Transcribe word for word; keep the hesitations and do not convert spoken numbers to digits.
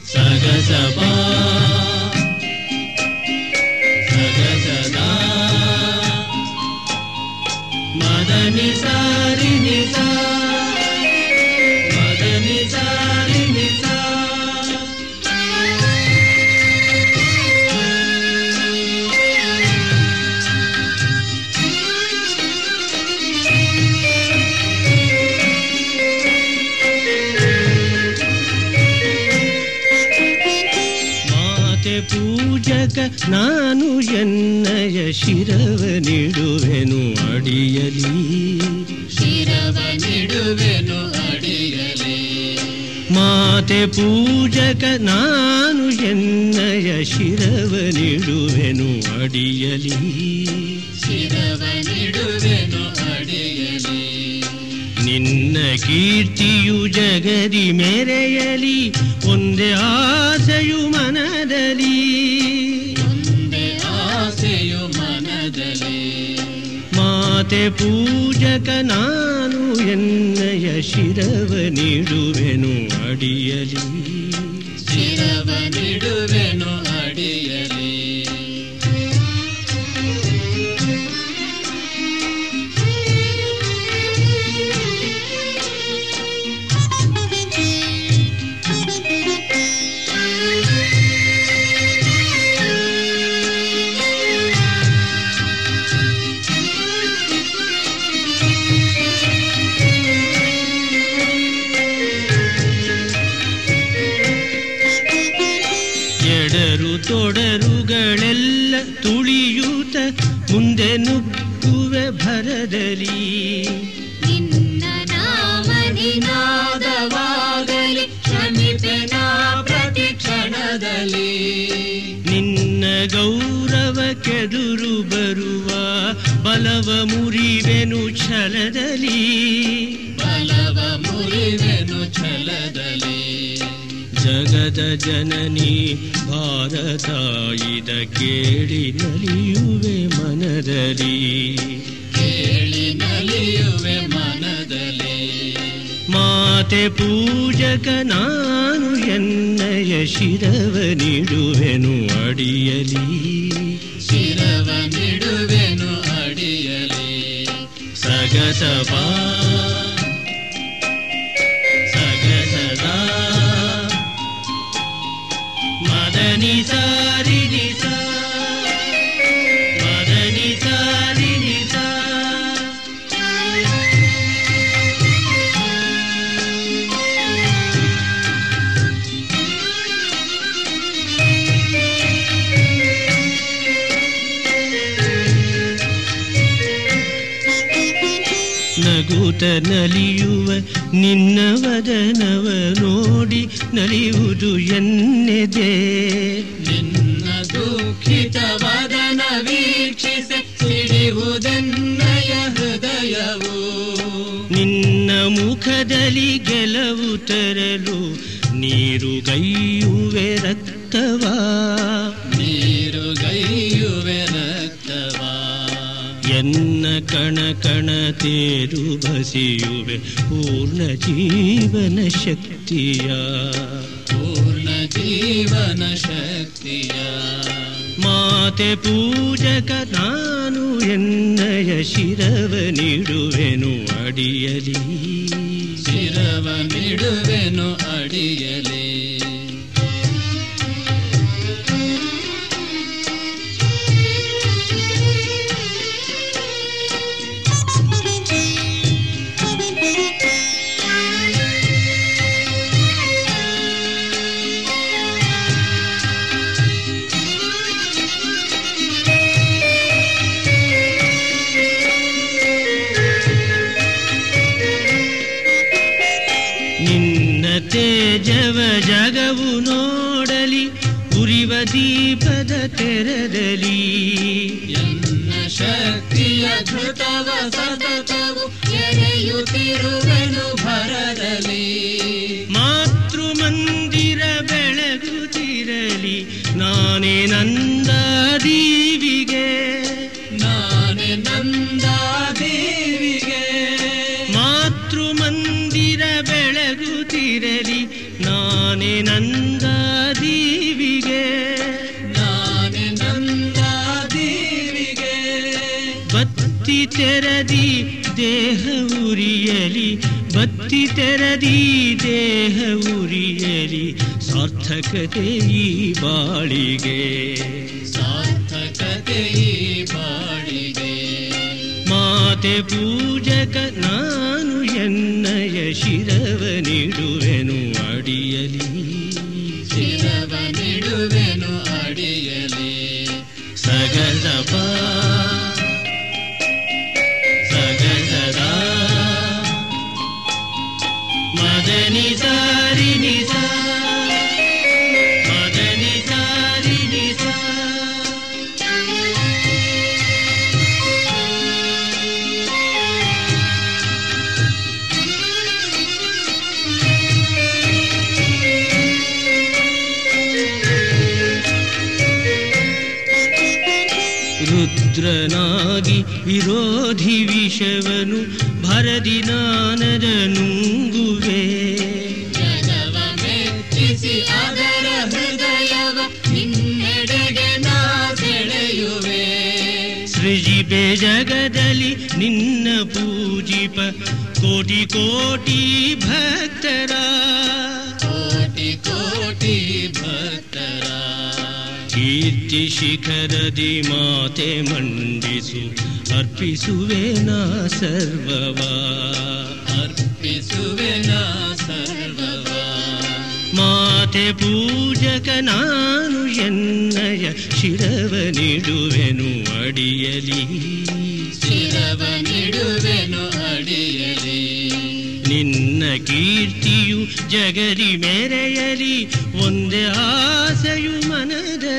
ಸಗಸಬಾ ಸಗಸದಾ ಮದನಿ ಸಾರಿ ನಿಸಾ ಮದನಿ ಸಾರಿ ನಿಸಾ ಪೂಜಕ ನಾನು ಎನ್ನಯ ಶಿರವ ನೀಡುವೆನು ಅಡಿಯಲಿ ಶಿರವ ನೀಡುವೆನು ಅಡಿಯಲಿ ಮಾತೆ ಪೂಜಕ ನಾನು ಎನ್ನಯ ಶಿರವ ನೀಡುವೆನು ಅಡಿಯಲಿ ಶಿರವ ನೀಡುವೆನು ಅಡಿಯಲಿ ನಿನ್ನ ಕೀರ್ತಿಯು ಜಗದಿ ಮೆರೆಯಲಿ ಒಂದೇ ಆಸೆಯು ಮನದಲ್ಲಿ ಒಂದೇ ಆಸೆಯು ಮನದಲ್ಲಿ ಮಾತೆ ಪೂಜಕ ನಾನು ಎನ್ನಯ ಶಿರವ ನೀಡುವೆನು ಅಡಿಯಲಿ ಶಿರವ ನೀಡುವೆನು ಅಡಿಯಲಿ ತೊಡರುಗಳೆಲ್ಲ ತುಳಿಯೂತ ಮುಂದೆ ನುಗ್ಗುವೆ ಭರದಲ್ಲಿ ನಿನ್ನ ನಾಮ ನಿನಾದವಾಗಲಿ ಕ್ಷಮಿಪೆನ ಪ್ರತಿ ಕ್ಷಣದಲ್ಲಿ ನಿನ್ನ ಗೌರವ ಕೆದುರು ಬರುವ ಬಲವ ಮುರಿವೆನು ಛಲದಲ್ಲಿ ಬಲವ ಮುರಿವೆನು ಛಲದಲ್ಲಿ ಜಗದ ಜನನಿ ಭಾರತಾಯಿದ ಕೇಳಿ ನಲಿಯುವೆ ಮನದಲ್ಲಿ ಕೇಳಿ ನಲಿಯುವೆ ಮನದಲ್ಲಿ ಮಾತೆ ಪೂಜಕ ನಾನು ಎನ್ನಯ ಶಿರವ ನೀಡುವೆನು ಅಡಿಯಲಿ ಶಿರವ ನೀಡುವೆನು ಅಡಿಯಲಿ ಸಗಸಬಾ ಸಗಸದಾ ಮದನಿ ಸಾರಿ ನಿಸಾ ಮದನಿ ಸಾರಿ ನಿಸಾ ನಗುತ ನಲಿಯುವ ನಿನ್ನ ವದನವ ನೋಡಿ ನಲಿಯುವುದು ಎನ್ನೆದೆ ನಿನ್ನ ದುಃಖಿತ ವದನ ವೀಕ್ಷಿಸಿ ಸಿಡಿಯುವುದೆನ್ನಯ ಹೃದಯವು ನಿನ್ನ ಮುಖದಲ್ಲಿ ಗೆಲುವು ತರಲು ನೀರುಗೈಯುವೆ ರಕ್ತವಾ ನೀರುಗೈಯುವೆ ರಕ್ತವಾ ಎನ್ನ ಕಣ ಕಣ ತೇರು ಬಸಿಯುವೆ ಪೂರ್ಣ ಜೀವನ ಶಕ್ತಿಯ ಪೂರ್ಣ ಜೀವನ ಶಕ್ತಿಯ ಮಾತೆ ಪೂಜಕ ನಾನು ಎನ್ನಯ ಶಿರವ ನೀಡುವೆನು ಅಡಿಯಲಿ ಶಿರವ ನೀಡುವೆನು ಅಡಿಯಲಿ ತೇಜವ ಜಗವು ನೋಡಲಿ ಉರಿವ ದೀಪದ ತೆರದಲ್ಲಿ ಎನ್ನ ಶಕ್ತಿಯ ಧೃತವ ಸತತವು ಎರೆಯುತ್ತಿರುವೆನು ಭರದಲ್ಲಿ ಮಾತೃ ಮಂದಿರ ಬೆಳಗುತ್ತಿರಲಿ ನಾನೇ ನಂದಾದೀವಿಗೆ ನಾನೇ ನಂದಾದೀವಿಗೆ ಮಾತೃ ಮಂದಿರ ಬೆಳಗುತ್ತಿರಲಿ ನಾನೇ ನಂದ ತೆರದಿ ದೇಹ ಉರಿಯಲಿ, ಬತ್ತಿ ತೆರದಿ ದೇಹ ಉರಿಯಲಿ, ಸಾರ್ಥಕತೆ ಈ ಬಾಳಿಗೆ, ಸಾರ್ಥಕತೆ ಈ ಬಾಳಿಗೆ. ಮಾತೆ ಪೂಜಕ ನಾನು ಎನ್ನಯ ಶಿರವ ನೀಡುವೆನು ಅಡಿಯಲಿ, ಶಿರವ ನೀಡುವೆನು ಅಡಿಯಲಿ. ಸಗದಪ ಸಗದದ ಮದನಿ ಸಾರಿ ನಿಸ, ಮದನಿ ಸಾರಿ ನಿಸ. ರುದ್ರನಾಗಿ ವಿರೋಧಿ ವಿಷವನು ಭರದಿ ನಾನದ ನುಂಗುವೆ, ಜಗವ ಮೆಚ್ಚಿಸಿ ಅದರ ಹೃದಯವ ನಿನ್ನೆಡೆಗೆ ನಾ ಸೆಳೆಯುವೆ. ಸೃಜಿಪೆ ಜಗದಲ್ಲಿ ನಿನ್ನ ಪೂಜಿಪ ಕೋಟಿ ಕೋಟಿ ಭಕ್ತರ, ಕೋಟಿ ಕೋಟಿ ಭಕ್ತರ. ಕೀರ್ತಿ ಶಿಖರದಿ ಮಾತೆ ಮಂಡಿಸು, ಅರ್ಪಿಸುವೆ ನಾ ಸರ್ವವ, ಅರ್ಪಿಸುವೆ ನಾ ಸರ್ವವ. ಮಾತೆ ಪೂಜಕ ನಾನು ಎನ್ನಯ ಶಿರವ ನೀಡುವೆನು ಅಡಿಯಲಿ, ಶಿರವ ನೀಡುವೆನು ಅಡಿಯಲಿ. ನಿನ್ನ ಕೀರ್ತಿಯು ಜಗರಿ ಮೆರೆಯಲಿ, ಒಂದೇ ಆಸೆಯು ಮನದಲ್ಲಿ